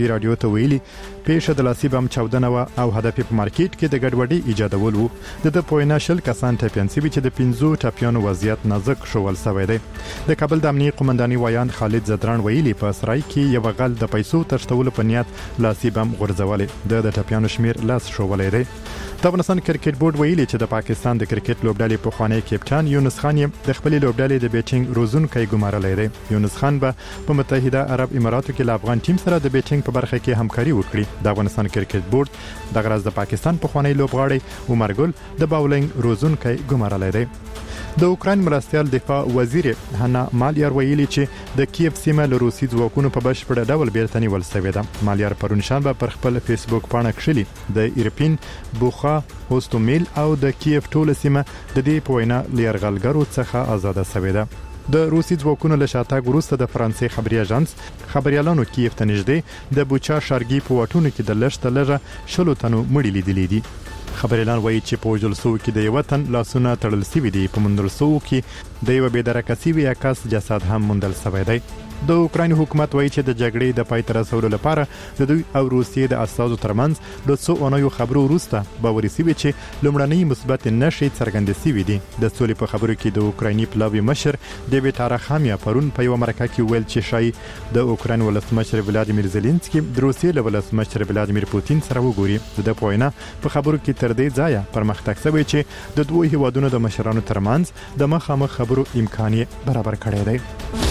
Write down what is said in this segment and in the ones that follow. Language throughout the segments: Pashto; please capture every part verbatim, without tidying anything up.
رادیو ته ویلي پیښه د لاسي بم چاودنه و او هدف په مارکیټ کې د ګډوډۍ ایجادول وو. د د پوینا شل کسان ټاپیان سي چې د پنځو ټاپیانو وضعیت نازک شول سوی دی. د کابل د امنیي قومنداني وایان خالد زدران ویلي په سرای کې یو غل د پیسو تښتولو په نیت لاسي بم غورځولې. د د ټاپیانو شمیر لاس شوولې دی. د افغانستان کرکټ بورډ ویلي چې د پاکستان د کرکټ لوبډلې په خوانی کپټان یونس خان یې د خپل لوبډلې د بیټینګ روزونکي ګمارلې دی. یونس خان به په متحده عرب اماراتو کې له افغان ټیم سره د بیټینګ په برخه کې همکاري وکړي. د افغانستان کرکټ بورډ د غرض د پاکستان په خوانی لوبغاړي عمر ګل د باولینګ روزونکي ګمارلې دی. د اوکرين مرستيال دفاع وزیر هانا مالیار ویلي چې د کیف سیمه له روسي ځواکونو په بشپړ ډول بیرته نیول شوې ده. مالیار پرون شنبه پر خپل فیسبوک پاڼه کښلي د ایرپین بوخا هوستومیل او د کیف ټوله سیمه د دې په وینا لیرغلګرو څخه آزاده شوې ده. د روسي ځواکونو له شاتګ وروسته د فرانسې خبري اژانس خبريالانو کیف ته نږدې د بوچا شارګي په وټونو کې د لښته لږه شلو تنو مړي لیدلې دي. خبريالان وایي چې په وجلسو کې د یو وطن لاسونه تړل سوي دي. په مندلسو کې د یو بېدرکه سوي عکس جسد هم موندل شوی دی. د اوکراین حکومت وایي چې د جګړې د پای ته رسولو لپاره د دوی او روسیې د اساسو ترمنځ د څو اونیو خبرو وروسته باوري سوي چې لومړنۍ مثبت نشي څرګندې سوي دي. د سولې په خبرو کې د اوکرایني پلاوی مشر ډیوډ تاراخامیا پرون په یو مرکه کې ویل چې شای د اوکراین ولسمشر ولادیمیر زيلنسکي د روسیې له ولسمشر ولادیمیر پوتین سره وګوري. د پوینا په خبرو کې تر دې ځایه پرمختګ شوی چې د دوه هیوادونو د مشرانو ترمنځ د مخامخ خبرو امکان برابر کړی دی.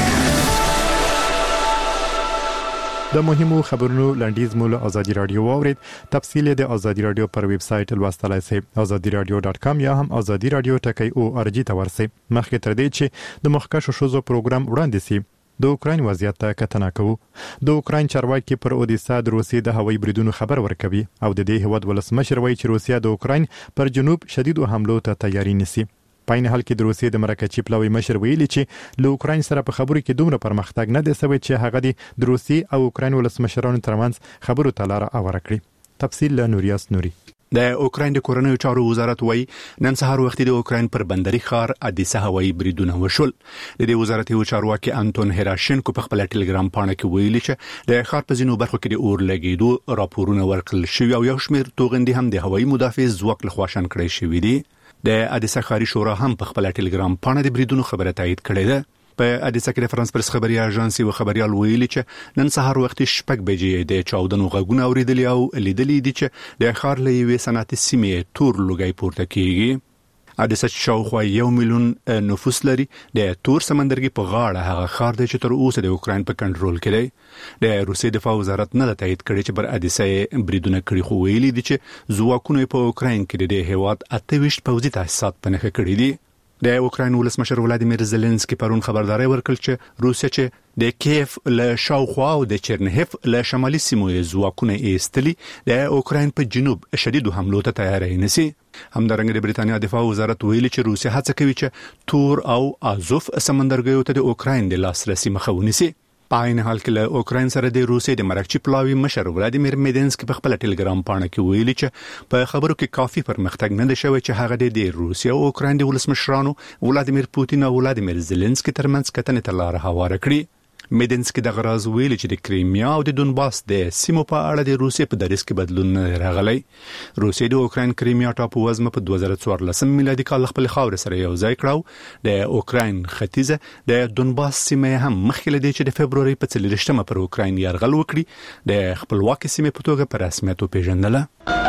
د مهمو خبرونو لنډیز مول ازادي رادیو واورید. تفصیل د ازادي رادیو پر ویب سټ لوستلای شئ ازادي رادیو ډاټ کام یا هم ازادي رادیو ټکی او ار جی ته ورسئ. مخکې تر دې چې د مخکښو شوزو پروګرام وړاندې شي د اوکراین وضعیت ته کتنه کوو. د اوکراین چارواکي پر اودیسا د روسیې د هوایي بریدونو خبر ورکوي او د دې هواد ولسمشر وایي چې روسیا د اوکراین پر جنوب شدید حملو ته تیاری نیسي. په این حال کې د روسیې د مرکزي پلاوی مشر ویلي چې له اوکراین سره په خبرو کې دومره پرمختګ نه دی شوی چې هغه د روسیې او اوکراین ولسمشرانو ترمنځ خبرو ته لار هواره کړي. تفصیل له نوریاس نوري. د اوکراین د کورنیو چارو وزارت وایي نن سهار وخت د اوکراین پر بندري ښار ادیسا هوایي بریدونه وشول. د دې وزارت یو چارواکي انټون هراشینکو په خپل ټلګرام پاڼه کې ویلي چې د ښار په ځینو برخو کې د اور لګیدو راپورونه ورکړل شوي او یو شمېر توغندي هم د هوایي مدافع ځواک لخوا شن کړی شوی دی. د ادیسا ښاري شورا هم په خپل ټلګرام پاڼه د بریدونو خبره تایید کړې ده. په ادیسا کې د فرانس پرس خبري اژانس او خبريال ویلي چې نن سهار وخت شپږ بجې د چاودنو غږونه اوریدلي او لیدلې دي چې د ښار له یوې صنعتي سیمې تور لوګي پورته کیږي. ادیسا شاوخوا یو میلیون نفوس لري. د تور سمندرګي په غاړه هغه ښار دی چې تر اوسه د اوکراین په کنټرول کې دی. د روسیې دفاع وزارت نه تایید کړی چې بر ادیسا بریدونه کړی خو ویلي دي چې ځواکونه په اوکراین کې د هیواد اته ویشت پوځي تاسیسات پنهخه کړی دي. د اوکراین ولسمشر ولادیمیر زيلنسکي پرون خبرداري ورکړه چې روسیا چې د کیف له شاوخوا او د چرنهف له شمالي سیمو ځواکونه ایستلي د اوکراین په جنوب شدید حملو ته تیاری نسی. همدارنګه د بریتانیا دفاع وزارت ویلي چې روسیا هڅه کوي چې تور او ازوف سمندرګیو ته د اوکراین د لاسرسي مخه ونیسي. په عین حال کې له اوکراین سره د روسیې د مرکزي پلاوی مشر ولادیمیر میدنسکي په خپل ټلګرام پاڼه کې ویلي چې په خبرو کې کافي پرمختګ نه دی شوی چې هغه د روسیې او اوکراین د ولسمشرانو ولادیمیر پوتین او ولادیمیر زيلنسکي ترمنځ کتنې ته لار هواره کړي. میدنسکي د غراز ویلي چې د کریمیا او د دونباس د سیمو په اړه د روسیې په دریځ کې بدلون نه راغلی. روسیې د اوکراین کریمیا ټاپو وزمه په دوه زره څوارلسم میلادي کال خپل خاور سره یو ځای کړو. د اوکراین ختیځه د دونباس سیمه هم مخکې لدی چې د فبرवरी په څلورشتمه پر اوکراین یرغل وکړي د خپلواکي سیمه په توګه په رسمیت وپیژندله.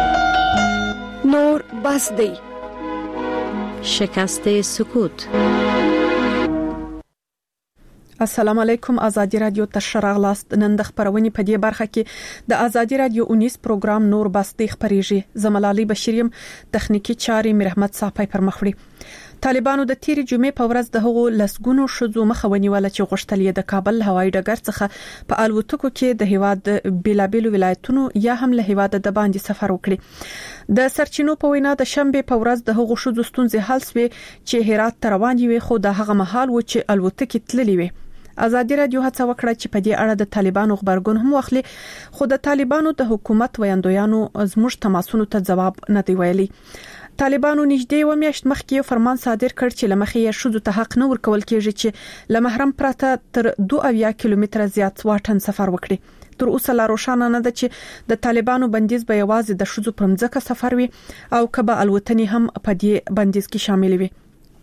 نور بس دی شکست سکوت. السلام علیکم. ازادي رادیو ته شراغلاست. نن د خبرونې په دې برخه کې د ازادي رادیو اونیس پروګرام نور بستی خبريږي. زملالي بشیریم تخنیکی چاري مرحمت صاحب پر مخ وړي. طالبانو د تیری جمعې په ورځ د هغو لسګونو شذو مخه ونیول چې غوښتل یې د کابل هوایي ډګر څخه په الوتکو کې د هیواد بیلابیلو ولایتونو یا هم له هیواد د باندې سفر وکړي. د سرچینو په وینا د شنبه په ورځ د هغو شذو ستونزې حل شوې چې هرات ته روان وي خو د هغه مهال و چې الوتکې تللې وي. ازادي رادیو هڅه وکړه چې په دې اړه د طالبانو خبرګون هم واخلي خو د طالبانو د حکومت ویاندویانو زموږ تماسونو ته جواب نه دی ویلي. طالبانو نږدې و میاشت مخکې یو فرمان صادر کړ چې لمخې یې شذو ته حق نه ورکول کېږي چې له محرم پرته تر دوه اویا کیلومتره زیات واټن سفر وکړي. تر اوسه لا روښانه نه ده چې د طالبانو بندیز به یوازې د شذو پرمځکه سفر وي او کبه الوتنی هم په دې بندیز کې شامل وي.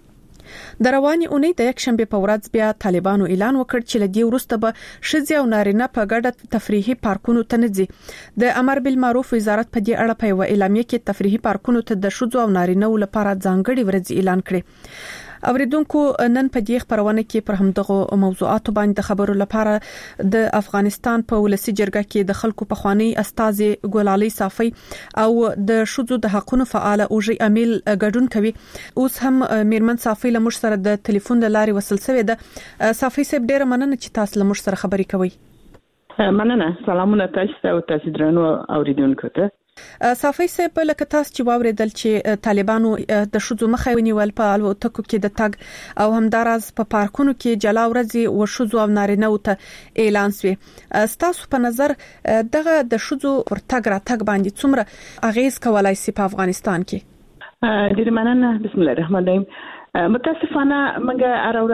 د رواني اونۍ د یک شنبه په ورځ بیا طالبانو اعلان وکړ چې لدی ورسته به شذ او نارینه په ګډه تفریحي پارکونو ته نځي. د امر بالمعروف وزارت په دې اړه په یو اعلامیه کې تفریحي پارکونو ته د شذ او نارینه لپاره ځانګړي ورځ اعلان کړي. اوریدونکو نن په دې خبرونه کې پر همدغه موضوعاتو باندې خبرو لپاره د افغانستان په ولسی جرګه کې د خلکو په خواني استاد ګلالي صافي او د شذو د حقوقو فعال اوجي امیل ګډون کوي. اوس هم میرمن صافي له موږ سره د ټلیفون د لارې وصل شوې ده. صافي صاحب ډیره مننه چې تاسو له موږ سره خبرې کوي. مننه. سلامونه تاسو او تاسو درنو اوریدونکو ته. صافي صاحب لکه تاسو چې واوریدل چې طالبانو د شذو مخه ونیول په الوتکو کې د تګ او همداراز په پارکونو کې جلا ورځي او شذو او نارینه ته اعلان شوی. تاسو په نظر دغه د شذو پر تګ را تګ باندې څومره اغیز کولای شي په افغانستان کې؟ ډیر مننه. بسم الله الرحمن الرحیم. متاسفانه موږ هر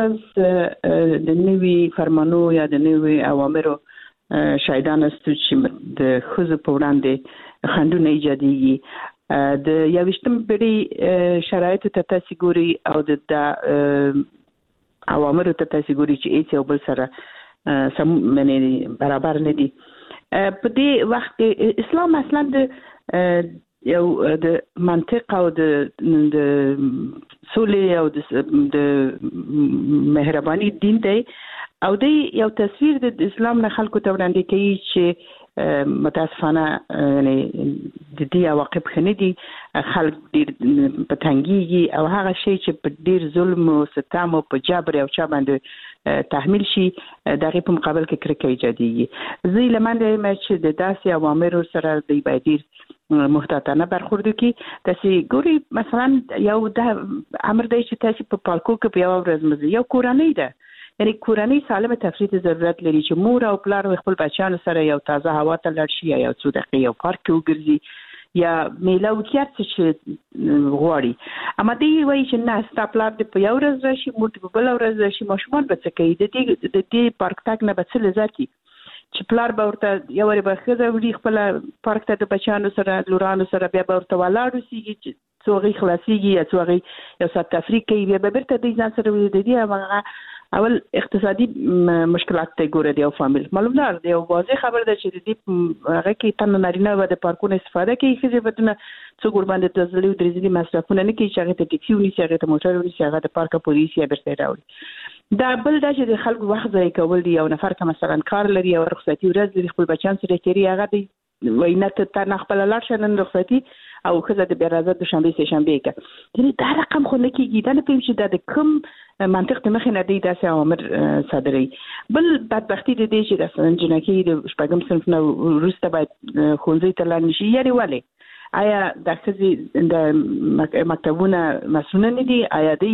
ورځ د نوي فرمانو یا د نوي اوامرو شاهدان استو چې د خزو په وړاندې خندونه ایجاديږي. د یوشتم بری شرایط ته تاسو ګوري او د اوامر ته تاسو ګوري چې هیڅ یو بل سره سم منې برابر نه دي. په دې وخت اسلام اصلا د یو د منطق او د د سولې او د مهرباني دین دی او د یو تصویر د اسلام نه خلکو ته وړاندې کوي چې متاسفانه یعنی د دې عواقب خنه دي. خلک ډیر پتنګيږي او هغه شی چې په ډیر ظلم او ستم او په جبر او چا باندې تحمیل شي دغه په مقابل کې کرکه ایجاديږي. زه لمنده مې چې د داسې اوامر سره د بایدیر محتاطانه برخورد کی. تاسو ګوري مثلا یو د امر دی چې تاسو په پالکو کې په یو ورځ مزه یو کورنۍ ده، یعنی کورنۍ سالمه تفریح ته ضرورت لري چې مور او پلار خپل بچیانو سره یو تازه هوا ته لاړ شي یا یو څو دقیقې یو پارک کې وګرځي یا میله وکړي چې غواړي. اما دی وایي چې نه ستا پلار دې په یو ورځ راشي، مور دې په بل ورځ راشي، ماشومان به څه کوي؟ د دې د دې پارک تک نه به څه لذت چې پلار به ورته یو ور به خزه وړي خپل پارک ته د بچیانو سره لورانو سره بیا به ورته ولاړ وسیږي چې څوغي خلاصيږي یا څوغي یو سات تفریح کوي بیا به بیرته د ځان سره وي. د دې هغه اول اقتصادي مشکلات ته ګوره دی او فامیل معلومدار دی او واضح خبر ده چې د دې هغه کې تن نارینه و د پارکونو استفاده کوي چې ودونه څو ګور باندې د ځلې او درځلي مصرفونه نه کوي چې هغه ته ټیکسي ونی چې هغه ته موټر ونی چې هغه د پارک پولیس یا برته راوړي. دا بل دا چې د خلکو وخت ځای کول دی او نفر که مثلا کار لري او رخصتي ورځ لري خپل بچان سره تیری هغه دی وینه ته نه خپل لاړ شنن رخصتي او خزه د بیرازه د شنبه سه شنبه کې یعنی دا رقم خو نه کیږي. دا نه پېم چې د کوم منطق ته مخې نه دی داسې اوامر صادري. بل بدبختی د دې چې د جنکی د شپږم صنف نه وروسته باید خونځي ته لاړ نشي. یعنی ولې آیا د خزي د مکتبونه مسؤل نه دي؟ آیا دی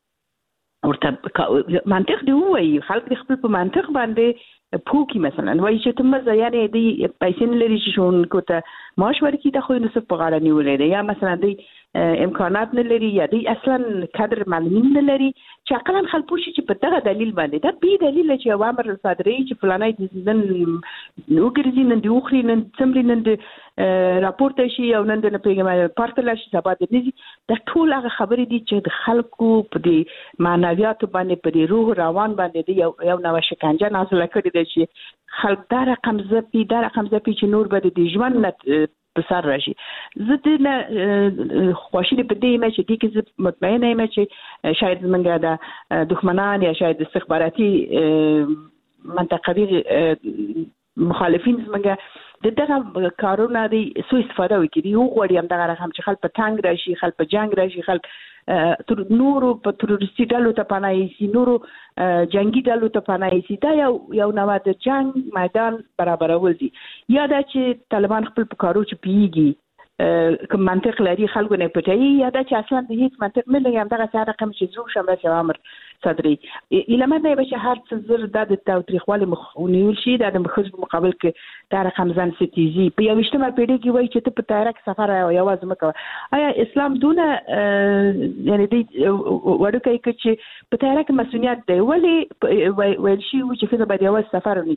ورته منطق دی وایي خلک د خپل په منطق باندې پوکی مثلا وایي چې تم زه یعنی دی پیسې نه لري چې شون کوته معاش ورکړي ته خو نو څه په غاړه نیولې دی یا مثلا دی امکانات نه لري یا دی اصلا کادر معلومین نه لري چې اقلا خلک پوښي چې په دغه دلیل باندې دا بي دلیل چې اوامر صادري چې فلانای د نن وګرځي نن دی وخري نن څمري نن د راپورته شي او نن د پیغام پارت لا شي سبا د نزي دا ټول هغه خبرې دي چې د خلکو په دې معنویات باندې په دې روح روان باندې دی یو یو نو شکنجه نازله کړي دي چې خلک دا رقم زپی دا رقم زپی چې نور به د ژوند نه بسر راشي. زه د خوشی په دې مې چې دې کې مطمئنه یم چې شاید منګه د دښمنان یا شاید استخباراتي منطقوي مخالفین منګه د دغه کارونه دی سو استفاده وکړي. یو غوړي هم دغه رقم چې خلک په تنگ راشي، خلک په جنگ راشي، خلک تر نورو په تروریستي ډلو ته پناه شي، نورو جنگي ډلو ته پناه شي. دا یو یو نوع د جنگ میدان برابرول دي. یا دا چې طالبان خپل په کارو چې پیږي کوم منطق لري خلکو نه پټي یا دا چې اصلا د هیڅ منطق نه لري. هم دغه څه رقم چې زو شمه چې امر صدري الهمه نه به هر څه زر د تاریخوالي مخونیول شي د مخزب مقابل کې دا رقم ځان ستیزي په یوشتمه پیړۍ کې وایي چې ته په تاریخ سفر او یواز مکه آیا اسلام دونه یعنی دی ورکه کې چې په تاریخ مسؤلیت دی ولی ویل شي چې خزه باید یواز سفر ونکړي.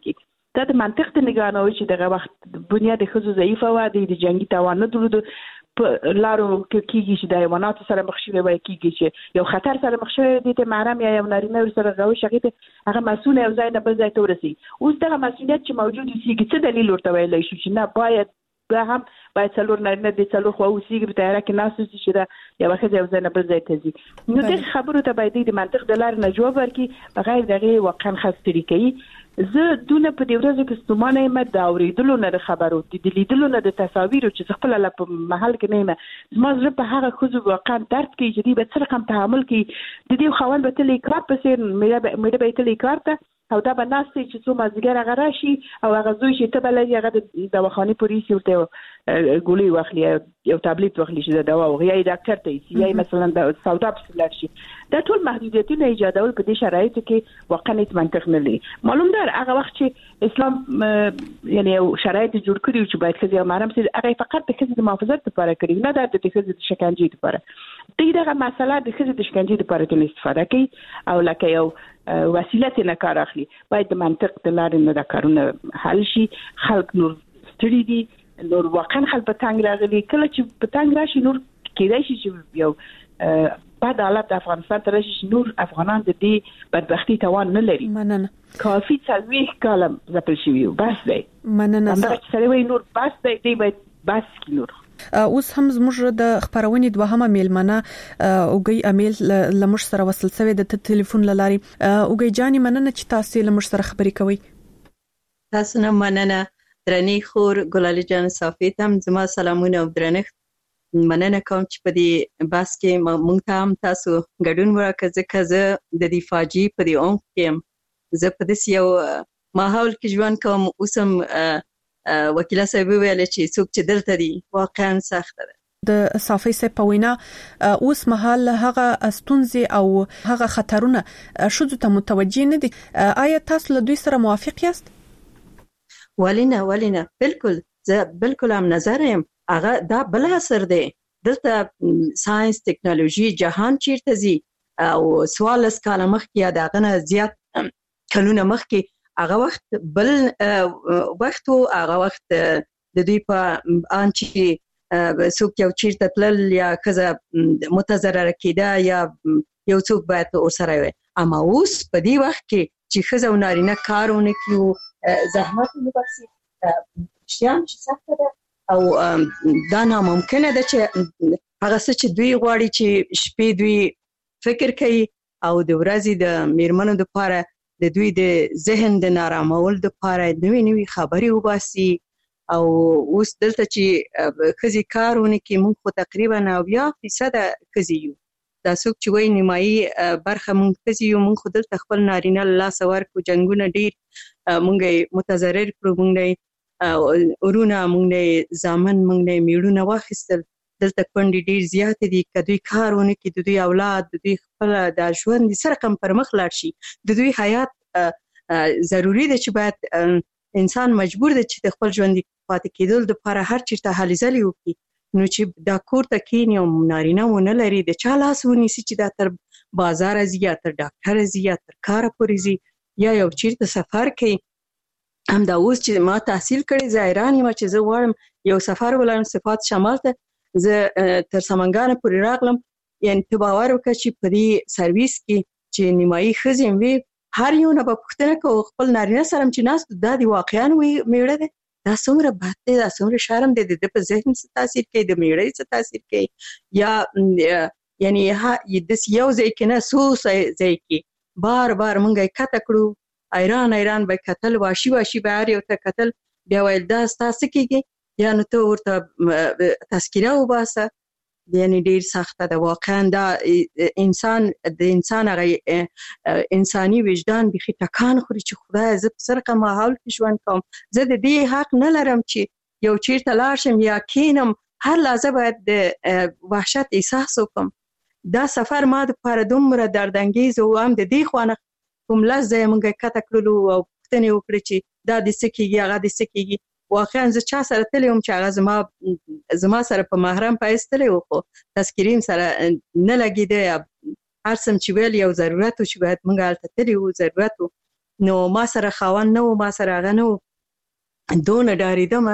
دا د منطق ته نگاه نه وي چې دغه وخت بنیاد خزو ضعیفه و د جنگي توان نه درلود په لارو کې کیږي چې د حیواناتو سره مخ شوی وای کیږي چې یو خطر سره مخ شوی دي ته محرم یا یو نارینه سره غوي شغیته هغه مسؤل یو ځای نه بل ځای ته ورسي اوس دغه مسؤلیت چې موجود وي څه دلیل ورته ویلای شو چې نه باید به هم باید څلور نارینه د څلور خو اوسېږي په تیاره کې ناس چې دا یو وخت یو ځای نه بل ځای ته ځي نو د خبرو ته باید د منطق د لارې نه جواب ورکړي بغیر دغه واقعا خستري کوي زه دونه په دې ورځو کې ستومانه یم د اورېدلو نه د خبرو د لیدلو نه د تصاویرو چې خپل لا په محل کې نه یم زما زړه په هغه خو واقعا درد کوي چې دې به څه رقم تحمل کوي د دې خوان به تل کار پسې مې مې به تل کار ته او دا به ناسي چې څو مازیګر هغه راشي او هغه زوی چې ته بلې هغه د دواخانې پولیس ورته ګولې واخلي یو ټابلیټ واخلي چې دا دوا او یا ډاکټر ته یې مثلا د سودا په لار شي دا ټول محدودیتونه ایجادول په دې شرایطو کې واقعا هیڅ منطق نه لري معلوم ده هغه وخت چې اسلام یعنی شرایط جوړ کړی چې باید خزي محرم سي هغه فقط د خزي د محافظت لپاره کړی نه د خزي د شکنجې لپاره دغه مسله د خزي د شکنجې لپاره کې استفاده کوي او لکه یو وسیله ته نه کار اخلي باید د منطق د لارې نه د کارونه حل شي خلک نور ستړي دي نور واقعا خلک په تنګ راغلي کله چې په تنګ راشي نور کېدای شي چې یو بعد حالت افغانستان ته راشي نور افغانان د دې بدبختی توان نه لري مننه کافي څلويخ کاله زپل شي بس دی مننه دا سره وي نور بس دی دی باید بس کی نور اوس هم زموږ د خبرونې دوهمه میلمنه اوګي امیل لمش سره وصل شوی د ټلیفون لاري اوګي جاني مننه چې تاسو لمش سره خبرې کوي تاسو نه مننه درنی خور ګلالي جان صافي تم زما سلامونه او درنښت مننه کوم چې په دې باس کې مونږ ته هم تاسو ګډون ورکړئ ځکه زه د دې فاجعې په دې اون کې زه په دې یو ماحول کې ژوند کوم اوسم وکیل صاحب ویل چې څوک چې دلته دي واقعا سخت ده د صافي سه پوینا اوس مهال هغه استونزې او هغه خطرونه شوزو ته متوجي نه دي آیا تاسو له دوی سره موافق یاست ولینه ولینه بالکل زه بالکل هم نظر یم هغه دا بل اثر دی دلته ساينس ټکنالوژي جهان چیرته زی او سوال اسکاله مخکې یا دغه نه زیات کلونه مخکې هغه وخت بل وخت او هغه وخت د دوی په ان چې څوک یو چیرته تلل یا کزه متضرر کیده یا یو څوک باید اوسره وي اما اوس په دې وخت کې چې خزه او نارینه کارونه کیو زحمت نه باسي شیان چې سخت ده او دا ناممکنه ده چې هغه څه چې دوی غواړي چې شپې دوی فکر کوي او د ورځې د میرمنو د لپاره د دوی د ذهن د نارامول د لپاره نوې نوې خبرې وباسي او اوس دلته چې خزي کارونه کې موږ خو تقریبا اویا فیصد خزي یو دا څوک چې وایي نیمایي برخه موږ خزي یو موږ خو دلته خپل نارینه الله سوار کو جنگونه ډیر موږ متضرر کړو موږ ورونه موږ ځامن موږ میړونه واخیستل دلته کونډې ډیر زیات دي کدوې کارونه کې د دوی اولاد د دوی خپل د ژوند سره کم پر مخ لاړ شي د دوی حیات ضروری ده چې باید انسان مجبور دی چې د خپل ژوند پاتې کېدل د لپاره هر چیرته هلي ځلي وکړي نو چې دا کور ته کېني او نارینه ونه لري د چا لاس ونیسي چې دا تر بازار ځي یا تر ډاکټر ځي یا تر کاره پورې ځي یا یو چیرته سفر کوي هم دا اوس چې ما تحصیل کړی زه حیران یم چې زه غواړم یو سفر ولاړم صفات شمال ته زه تر سمنګانه پورې راغلم یعنی ته باور وکړه چې په دې سرویس کې چې نیمایي ښځې وي هر یو نه به پوښتنه کوو خپل نارینه سره چې ناست دا د واقعا وي میړه دی دا څومره بد دی دا څومره شرم دی د په ذهن څه تاثیر کوي د میړه څه تاثیر کوي یا یعنی د یو ځای کې نه څو ځای کې بار بار مونږ یې کته کړو ایران ایران به کتل واشي واشي به هر یو ته کتل بیا ویل دا ستاسو کېږي یا نو ته ورته تذکیره وباسه یعنی ډیر سخته ده واقعا دا انسان د انسان هغه انساني وجدان بخي ټکان خوري چې خدای زه په سرقه ماحول کې ژوند کوم زه د دې حق نه لرم چې یو چیرته لاړ شم یا کینم هر لحظه باید د وحشت احساس وکم دا سفر ما د لپاره دومره دردانګیز و هم د دې خوانه کوم لږ ځای مونږ کته کړلو او پوښتنې وکړې چې دا د څه کېږي هغه د څه کېږي واقعا زه چا سره تللی وم چې هغه زما زما سره په محرم پایستلی و خو تذکیریم سره نه لګېده هر څه چې ویل یو ضرورت و چې باید مونږ هلته تللی وو ضرورت و نو ما سره خاوند نو ما سره غنو دون ډاریدم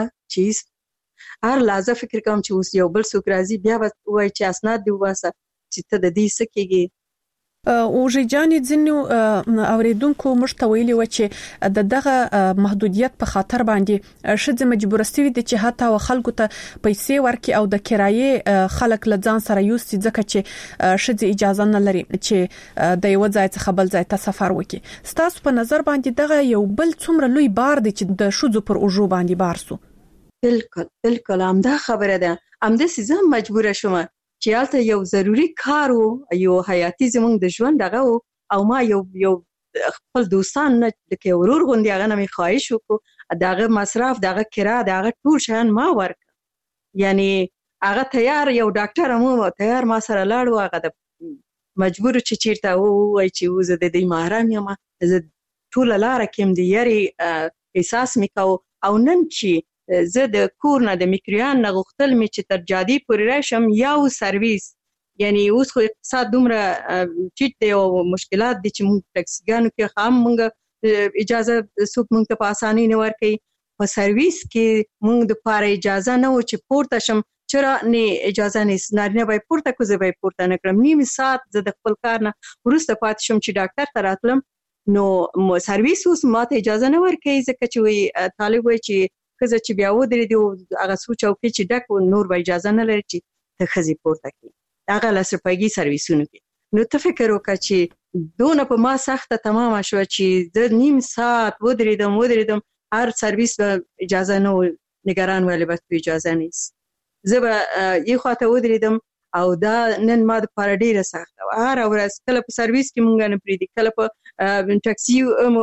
چې هر لحظه فکر کوم چې اوس یو بل څوک راځي بیا وای چې اسناد دی واسه چې ته د دې سکیږي. او ژجانې ځینو اوریدونکو مشته ویلي و چې د دغه محدودیت په خاطر باندې شذ مجبور استوي د چې حتی خلکو ته پیسې ورکي او د کرایې خلک لځان سره یوسي ځکه چې شذ اجازه نه لري چې د یو ځای څخه بل ځای ته سفر وکړي. ستاسو په نظر باندې دغه یو بل څومره لوی بار دی چې د شذ پر اوجو باندې بار سو؟ بالکل بالکل همدا خبره ده. همدا سیزم مجبور شوم چې یالته یو ضروری کار وو، یو حیاتي زمونږ د ژوند دغه وو او ما یو یو خپل دوستان نه د کې ورور غوندي هغه نه می خواهش وکړو دغه مصرف دغه کرا دغه ټول شان ما ورک، یعنی هغه تیار یو ډاکټر مو تیار ما سره لاړ هغه د مجبور چې چیرته وای چې وزه د دې محرم یم زه ټول لار کوم دی یاري احساس میکاو او نن چې زه د کور نه د میکریان نه غوښتل می چې تر جادي پورې راشم یو سرویس، یعنی اوس خو اقتصاد دومره چیت دی او مشکلات دي چې موږ ټکسیګانو کې خام موږ اجازه څوک موږ ته په اسانۍ نه ورکوي، په سرویس کې موږ د پاره اجازه نه و چې پورته شم چرا نه اجازه نه نارینه به پورته کوزه به پورته نه کړم نیم ساعت زه د خپل کار نه ورسته پات شم چې ډاکټر ته راتلم نو سرویس اوس ماته اجازه نه ورکوي ځکه چې وي طالب وي چې کزه چې بیا ودرې دی هغه سوچ او کې چې ډک نور به اجازه نه لري چې ته خزي پورته کی هغه لاسپاګي سرویسونه کې نو ته فکر وکړه چې دونه په ما سخته تمام شو چې د نیم ساعت ودرېدم ودرېدم هر سرویس به اجازه نه نگران ولې به اجازه نیست زه به یو خاطر ودرېدم او دا نن ما د پاره ډیره سخته هر ورځ کله په سرویس کې مونږ نه پریدي کله په ټاکسي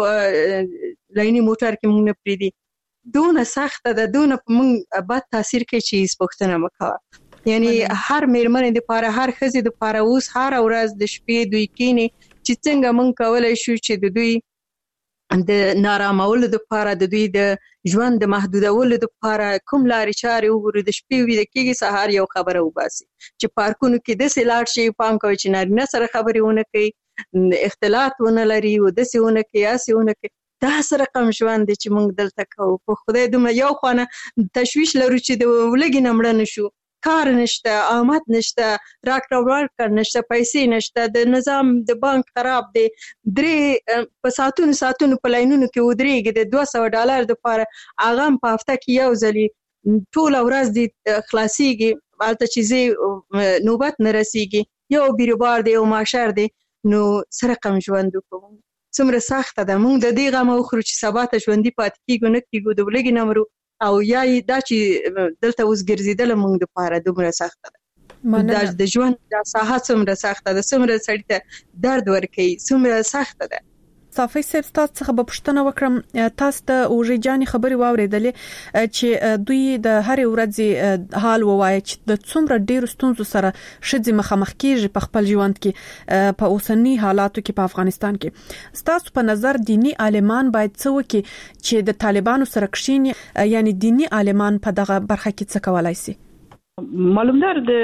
لایني موټر کې مونږ نه پریدي دونه سخته ده دونه په مونږ بد تاثیر کوي چې سپوښتنه مکوه، یعنی هر میرمنې د پاره هر ښځې د پاره اوس هر ورځ د شپې دوی کینی چې څنګه مونږ کولای شو چې د دوی د نارامولو د پاره د دوی د ژوند د محدودولو د پاره کوم لارې چارې وګورو د شپې وي د کېږي سهار یو خبره وباسي چې پارکونو کې داسې لاړ شي پام کوي چې نارینه سره خبرې ونه کوي اختلاط ونه لري و داسې ونه کوي اسې ونه کوي دا سره کم ژوند دی چې موږ دلته کوو په خدای دومره یو خوانه تشویش لرو چې د ولګي نه مړه نشو کار نشته آمد نشته راکړه ورکړه نشته پیسې نشته د نظام د بانک خراب دی درې په ساعتونو ساعتونو په لاینونو کې ودرېږي د دوه سوه ډالر دپاره هغه هم په هفته کې یو ځلې ټوله ورځ دې خلاصېږي هلته چې ځې نوبت نه رسېږي یو بیروبار دی یو ماشر دی نو سره کم ژوند وکړو څومره سخته ده مونږ د دې غم وخورو چې سبا ته ژوندي پاتې کېږو نه کېږو د ولږې نه مرو او یا دا چې دلته اوس ګرځېدله مونږ دپاره دومره سخته ده دا د ژوند دا ساحه څومره سخته ده څومره سړي ته درد ورکوي څومره سخته ده. صافي صاحب تاسو څخه به پوښتنه وکړم تاسو د اوژجانې خبرې واورېدلې چې دوی د هر ورځې حال ووایي چې د څومره ډېرو ستونزو سره ښځې مخامخ کېږي په خپل ژوند کې په اوسني حالاتو کې په افغانستان کې ستاسو په نظر دینی عالمان باید څه وکړي چې د طالبانو سره کښیني یعنی دینی عالمان په دغه برخه کې څه کولای شي؟ معلومدار د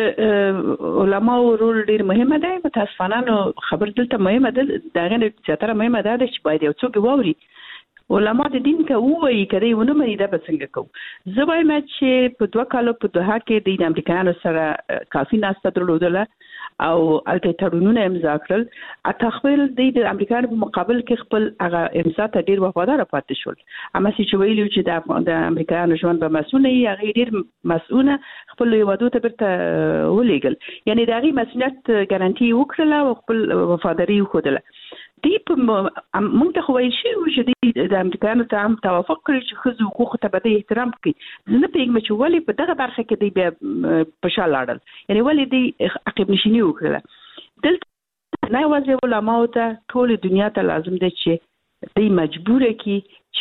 علماو رول ډیر مهمه دی متاسفانه نو خبر دلته مهمه ده دغه زیاتره مهمه ده چې باید یو څوک ووري علما د دین ته وایي کړي ونه مې دا به څنګه کوو زه وایم چې په دوه کالو په دوه کې د امریکایانو سره کافي ناسته درلودله او الته تړونونه امضا کړل اته خپل د امریکایانو په مقابل کې خپل هغه امضا ته ډیر وفادار پاتې شول اما چې ویلو چې د امریکایانو ژوند به مسؤل وي هغه ډیر مسؤل خپل یوادو ته برته ولېګل یعنی دا غي مسؤلیت ګارانټي وکړه او خپل وفاداری وکړه دی په موږ ته خوای شي چې د امریکایانو ته هم توافق کړی چې خزو حقوق ته به احترام کړي زه نه پیګم چې ولی په دغه برخه کې دی بیا په شا لاړل یعنی ولی دی عقب نشینی وکړه دلته نه وځي علماء ته ټول دنیا ته لازم دی چې دی مجبور کی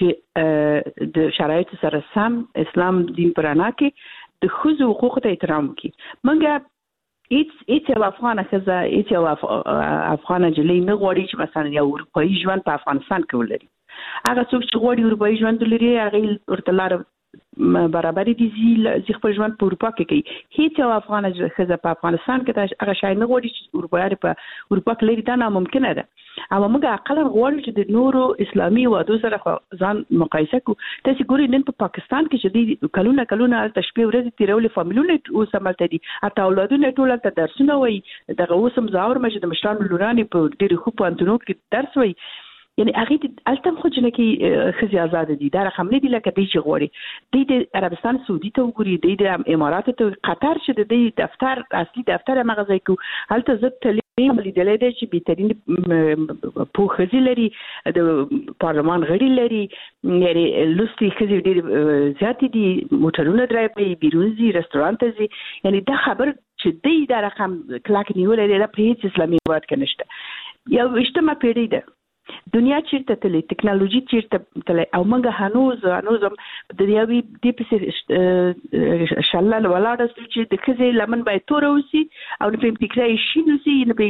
چې د شرایط سره سم اسلام دین پرانا کې د خزو حقوق ته احترام کړي منګه ایت ایت یو افغان خزه ایت یو افغان جلې نه غواړي چې مثلا یو اروپایي ژوند په افغانستان کې ولري هغه څوک چې غواړي اروپایي ژوند ولري هغه ورته لار برابرۍ دي زی خپل ژوند په اروپا کې کوي هیڅ یو افغان ښځه په افغانستان کې هغه شای نه غواړي چې اروپا په اروپا کې لري دا ناممکنه ده او موږ عقل غواړو چې د نورو اسلامي وادو سره ځان مقایسه کو تاسو ګورئ نن په پاکستان کې چې د کلونه کلونه تشبیه ورځ تیرول فامیلونه اوس عملته دي اته اولادونه ټول ته درسونه وي دغه اوسم زاور مجد د مشران لوراني په ډېر خو په انټونو کې درس وي یعنی هغه التم خو جن کې خزي آزاد دي دا رقم نه دي لکه دی چې غوړي د عربستان سعودي ته وګوري د امارات ته قطر چې د دفتر اصلي دفتر مغزي کو هلته زت تلیم لیدلې دي چې بهترین په خزي لري د پارلمان غړي لري یعنی لوستي خزي ډېر زیات دي موټرونه درایي بیرونزي رستورانت زي یعنی دا خبر چې دی دا رقم کلاک نیولې د پریټ اسلامي واد کې نشته یو اجتماع پیړی ده دنیا چیرته تللی ټکنالوژي چیرته تللی او موږ هنوز هنوز د یوې د پسې شلل ولاړ چې د خزي لمن باید تور اوسي او په فکرای شي نو سي نه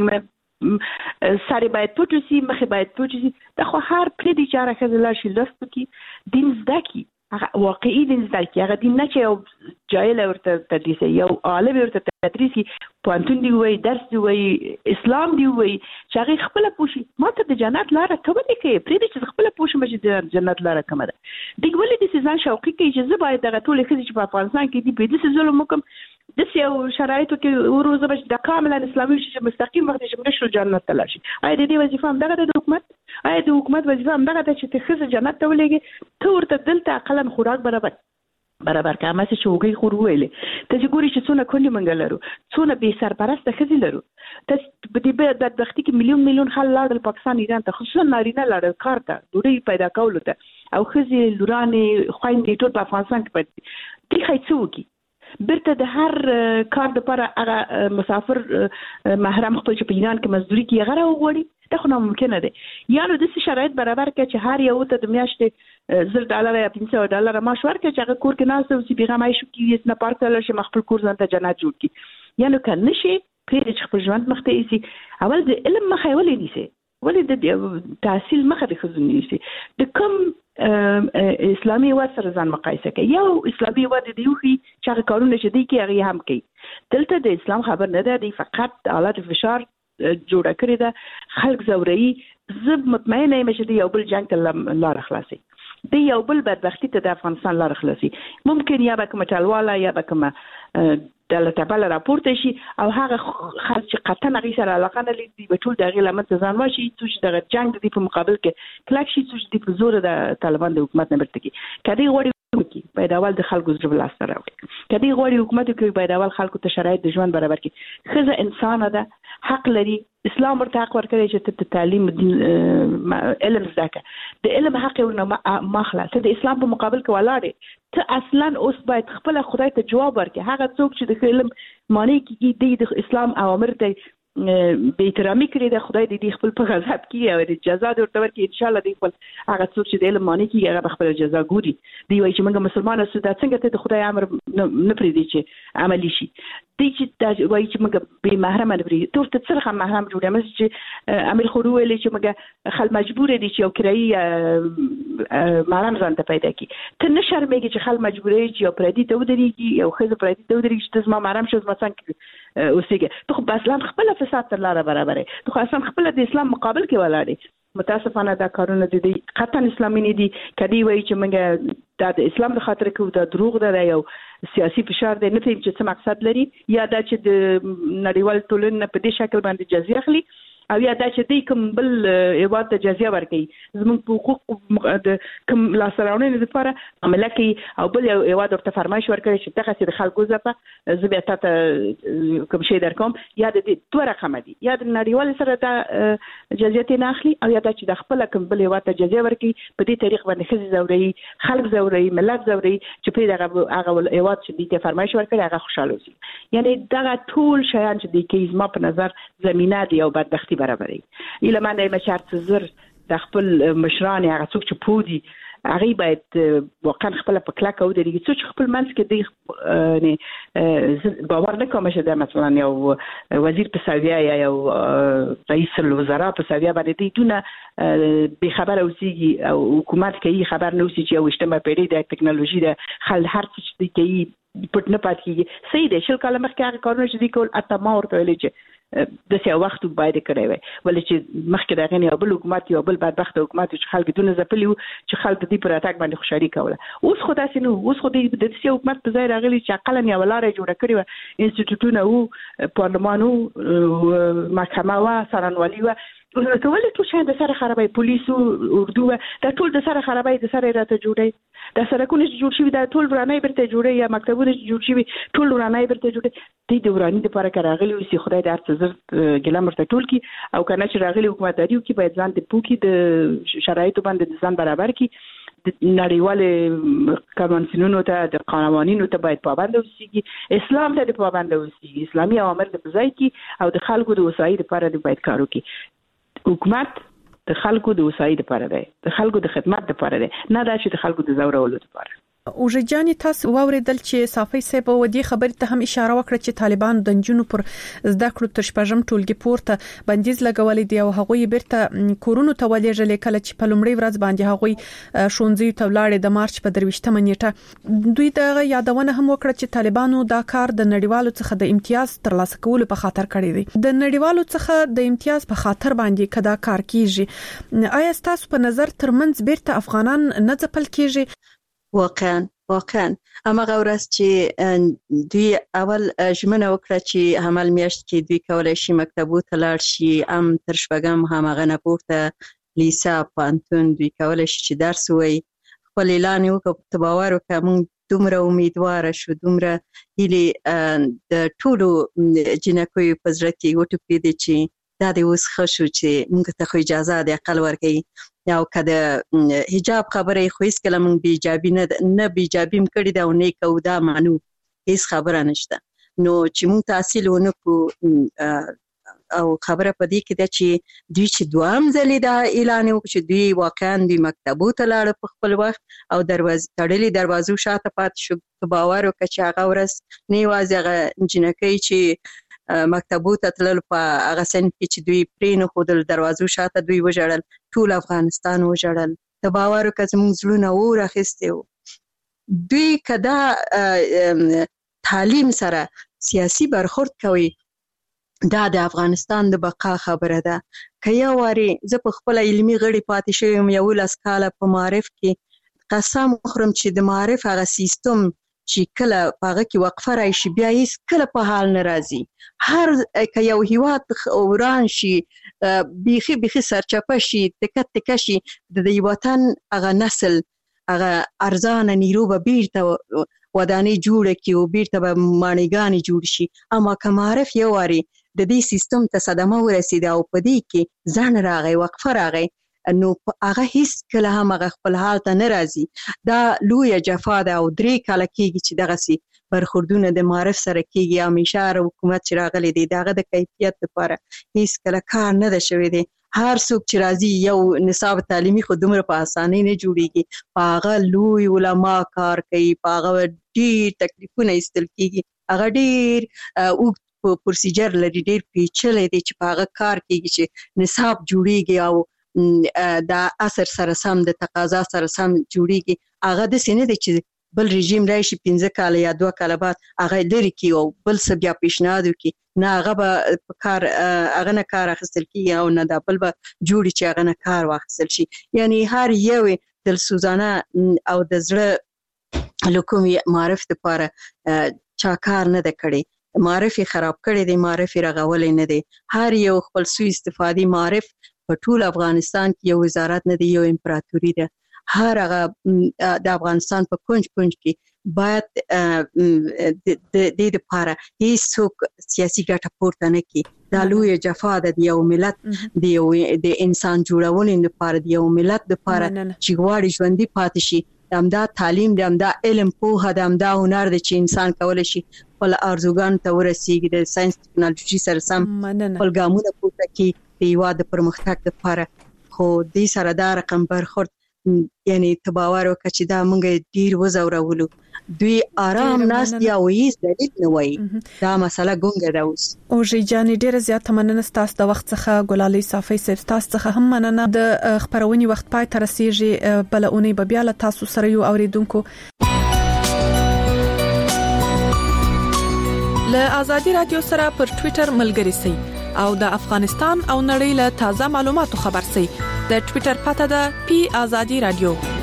په ساري باید پټ اوسي مخه باید پټ اوسي دا خو هر پرې د چاره خزل شي لست کی دین زده کی هغه واقعي دین زده کی هغه دین نه چې یو جاهل ورته تدریس یو عالم ورته تدریس کی پوانتون دی وای درس دی وای اسلام دی وای چې هغه خپل پوښي ماته د جنت لاره کومه دی کې پرې چې خپل پوښي مې د جنت لاره کومه ده دګولې د سيزان شوقي کې چې زه باید دغه ټول خزي چې په افغانستان کې دی په دې ظلم وکم د سیاو شرایطو کې وروزه بچ د کاملا اسلامي چې مستقیم وخت چې موږ شو جنت ته لاشي اې د دې وظیفه هم دغه د حکومت اې د حکومت وظیفه هم دغه چې ته خزي جنت ته ولېږي ته ورته دلته عقلن خوراک برابر برابر کامه چې شوګي خور ویلې ته چې ګوري چې څونه کونډي منګل لرو څونه به سرپرسته خزي لرو ته په دې به د وختي کې میلیون میلیون خلک لاړل پاکستان ایران ته خصوصا نارینه لاړل کار ته ډوډۍ پیدا کول ته او خزي لورانه خويندې ټول په افغانستان کې پاتې دي خایڅوږي برته د هر کار لپاره هغه مسافر محرم خپل چې په ایران کې مزدوري کوي هغه راوړي دا خو ناممکنه ده یا نو د شرایط برابر کړي چې هر یو ته د میاشتې زر ډالر یا پنځه ډالر معاش ورکړي چې هغه کور کې ناس او چې بیغه مای شو کې نه پارک تل شي خپل کور ځان ته جنت جوړ کړي یا نو کنه شي پرې چې خپل ژوند مخته ایسي اول د علم مخه ولې نیسي ولې د تحصیل مخه د خزو نیسي د کوم اسلامي واد سره ځان مقایسه کوي یو اسلامي واد دی خو چې هغه کارونه چې دی کې هغه هم کوي دلته د اسلام خبر نه ده دی فقط حالت فشار جوړه کړی ده خلک زوري زب مطمئنه یم چې دی یو بل جنگ ته لار خلاصي دی یو بل بدبختی ته د افغانستان لار خلاصي ممکن یا به کوم ټالواله یا به کوم د لټبل راپورته شي او هغه خرج قطن غي سره علاقه نه لري د ټول دغه لمن ځان واشي چې دغه جنگ دی په مقابل کې کلک شي چې د زور د طالبان د حکومت نه برته کی کدی غوړي کی باید اول د خلکو زړه بل سره وي کدی غوړي حکومت کې باید اول خلکو ته شرایط د ژوند برابر کړي خزه انسان ده حق لري اسلام ورته حق ورکړي چې ته تعلیم علم زده د علم حق ورنه مخله ته د اسلام په مقابل کې ولاړې ته اصلا اوس باید خپل خدای ته جواب ورکړي هغه څوک چې د علم معنی کې د اسلام اوامر ته به احترامي کړی د خدای دې خپل په غضب کې او د جزا ورته ورکړي ان شاء الله دې خپل هغه څوک چې د علم معنی کې هغه خپل جزا ګوري دی وایي چې موږ مسلمانان سو دا څنګه ته د خدای امر نه پرې دی چې عملی شي دی چې دا وایي چې موږ به محرم نه پرې ته ورته څرخه محرم جوړه مې چې امیر خورو ویلي چې موږ خل مجبور دي چې یو کرایي محرم ځان ته پیدا کی ته نه شرمېږي چې خل مجبورې چې یو پردي ته ودرېږي یو خزه پردي ته ودرېږي چې زما محرم شوز ما څنګه اوسېږي ته خو اسلام خپل فساد تر لاره برابرې ته خو اصلا خپل د اسلام مقابل کې ولاړې متاسفانه دا کارونه دي قطن اسلامي نه دي کدی وایي چې موږ د اسلام د خاطر کې دا دروغ ده یو سیاسي فشار دی نه فهم چې څه مقصد لري یا دا چې د نړیوال ټولنې په دې شکل باندې جزیه اخلي او یا دا چې دی کوم بل ایواد ته جزیه ورکړي زموږ په حقوق د کوم لاسراونې لپاره عمله کوي او بل ایواد ورته فرمایش ورکړي چې دغه چې د خلکو زپه زه بیا تاسو کوم شی درکوم یا د دوه رقم دي یا د نړیوال سره د جزیه نه اخلي او یا دا چې د خپل کوم بل ایواد ته جزیه ورکړي په دې طریق باندې خزي زوري خلک زوري ملت زوري چې په دغه هغه ایواد چې د فرمایش ورکړي هغه خوشاله شي یعنی دغه ټول شیان چې د کیز ما په نظر زمينه دی او بدبختی برابرې اله معنی مشارت زر د خپل مشران هغه څوک چې پودي هغه باید واقعا خپل په کلاک او درې څه خپل منځ کې دی نه باور نه کوم چې دا مثلا یو وزیر په ساویا یا یو رئیس الوزرا په ساویا باندې دی دونه به خبر اوسېږي او حکومت کوي خبر نه اوسي چې یو اجتماعي پیړۍ د ټکنالوژي د خل هر څه دی کوي پټ نه پات کیږي صحیح دی شل کاله مخکې هغه کارونه چې دی کول اتما ورته ویل چې د سیاست وخت باید کړی وي ولې چې مخکې دا غنی بل حکومت یو بل بدبخت حکومت چې خلک دونه زپلی چې خلک دې پر اتاک باندې خوشالي کوله اوس خو داسې نو اوس خو د سیاست حکومت په ځای راغلی چې عقلن یا ولاره جوړه کړی و انسټیټیوټونه او پارلمان او محکمه و سرانوالي و ټول ټول شاید د سره خرابې پولیس او اردو دا ټول د سره خرابې د سره راته جوړي د سره کونه جوړ شي دا ټول ورانه برته جوړي یا مکتبونه جوړ شي ټول ورانه برته جوړي دې د ورانه لپاره کراغلی او سي خدای د ارڅ زر ګلم ورته ټول کی او کنه چې راغلی حکومت دریو کی باید ځان ته پوکي د شرایطو باندې ځان برابر کی نړیوال قوانینونو ته د قوانینو ته باید پابند اوسېږي اسلام ته پابند اوسېږي اسلامي اوامر د ځای کی او د خلکو د وسایل لپاره باید کار وکړي حکومت د خلکو د وسایل لپاره دی د خلکو د خدمت لپاره دی نه دا چې د خلکو د زورولو لپاره اوجه جاني تاسو واوریدل چې صافي صاحب ودی خبرې ته هم اشاره وکړه چې طالبان د جنونو پر زده کړو تر شپږم ټولګي پورته بندیز لګولې دی او هغه بیرته کورونو ته ولېږل کله چې په لومړي ورځ باندې هغه شونځي ته ولاړې د مارچ په درويشتمه نیټه دوی د یادونه هم وکړه چې طالبانو دا کار د نړیوالو څخه د امتیاز ترلاسه کولو په خاطر کړی دی د نړیوالو څخه د امتیاز په خاطر باندې کدا کار کیږي آیا تاسو په نظر ترمنځ بیرته افغانان نه ځپل کیږي واقعا واقعا اما غورس چې دوی اول ژمنه وکړه چې همال میاشت کې دوی کولای شي مکتبو ته لاړ شي ام تر شپږم همغه نه پورته لیسا پانتون دوی کولای شي چې درس وایي خپل اعلان وکړ ته باور وکړه موږ دومره امیدوار شو دومره هیله د ټولو جنکو په زړه کې وټوپې دي چې دا د اوس خشو چې موږ ته خو اجازه د عقل ورکړي یا کده حجاب خبره خو هیڅ کله موږ بي ایجابي نه نه بي ایجابي کړی دا نه کو دا مانو هیڅ خبره نشته نو چې موږ تحصیل ونکو او خبره پدې کې دا چې دوی چې دوام ځلې دا اعلان وکړي چې دوی واقعا د مکتبو ته لاړ په خپل وخت او دروازې تړلې دروازو شاته پات شو باور وکړي چې هغه ورځ نه یوازې هغه جنکۍ چې مکتبو ته تلل په هغه سن کې چې دوی پرې نه خودل دروازو شاته دوی وژړل ټول افغانستان وژړل ته باور وکړه زموږ زړونه اور اخیستي وو دوی کدا تعلیم سره سیاسي برخورد کوي دا د افغانستان د بقا خبره ده که یو واري زه په خپل علمي غړي پاتې شوم یو لاس کاله په معرف کې قسم خورم چې د معرف هغه سیستم چې کله هغه کې وقفه راشي بیا هیڅ کله په حال ناراضي هر که یو هیواد وران شي بيخي بيخي سرچپه شي تکت تک شي د دې وطن هغه نسل هغه ارزان نیرو به بیرته وداني جوړه کی او بیرته به مانیګانی جوړ شي اما کمارف یو واري د دې سیستم ته صدمه ورسیده او په دې کې ځان راغی وقفه راغی نو هغه هیڅ کله هم هغه خپل حال ته ناراضي دا لوی جفا ده او درې کاله کېږي چې دغه سي برخوردونه د معرف سره کېږي همیشه حکومت چې راغلي دی دغه د کیفیت لپاره هیڅ کله کار نه ده شوی دی هر څوک چې راځي یو نصاب تعلیمي خو دومره په اسانۍ نه جوړیږي هغه لوی علما کار کوي هغه ډېر تکلیفونه ایستل کېږي هغه ډېر او په پروسیجر لري ډېر پیچلې دي چې هغه کار کوي چې نصاب جوړیږي او دا اثر سره سم د تقاضا سره سم جوړیږي هغه د سینې د چې بل رژیم راشي پنځه کاله یا دوه کاله بعد هغه لري کی او بل څه بیا پیشنهاد وکي نه هغه به کار هغه نه کار اخیستل کیږي او نه دا بل به جوړي چې هغه نه کار واخیستل شي یعنی هر یو د سوزانه او د زړه لکومي معرف لپاره چا کار نه د کړي معرفي خراب کړي دي معرفي رغولې نه دي هر یو خپل سوء استفادي معرف په ټول افغانستان کې یو وزارت نه دی یو امپراتوري ده هر هغه د افغانستان په کونج کونج کې باید د دې لپاره هیڅوک سیاسي ګټه پورته نه کړي دا لوی جفا ده د یو ملت د یو د انسان جوړولو لپاره د یو ملت لپاره چې غواړي ژوندۍ پاتې شي دمدا تعلیم دمدا علم پوهه دمدا هنر د چې انسان کولای شي خپل ارزوګان ته ورسیږي د ساينس ټکنالوژي سره سم خپل ګامونه پورته کړي د یو د پرمختګ لپاره خو دې سره دا رقم برخورد یعنی تباور وکړي دا مونږ ډیر وزورولو دوی آرام ناس یا وې دلیل نه وای دا مسله ګونګه ده اوس او جی جان ډیر زیات مننه ستاسو د وخت څخه ګلالي صافي سپ تاسو څخه هم مننه د خبرونی وخت پای تر رسیدي بلونی به بیا له تاسو سره یو اوریدونکو له ازادي رادیو سره پر ټوئیټر ملګری سي او د افغانستان او نړۍ له تازه معلوماتو خبر سي د ټوئیټر پته ده پی ازادي رادیو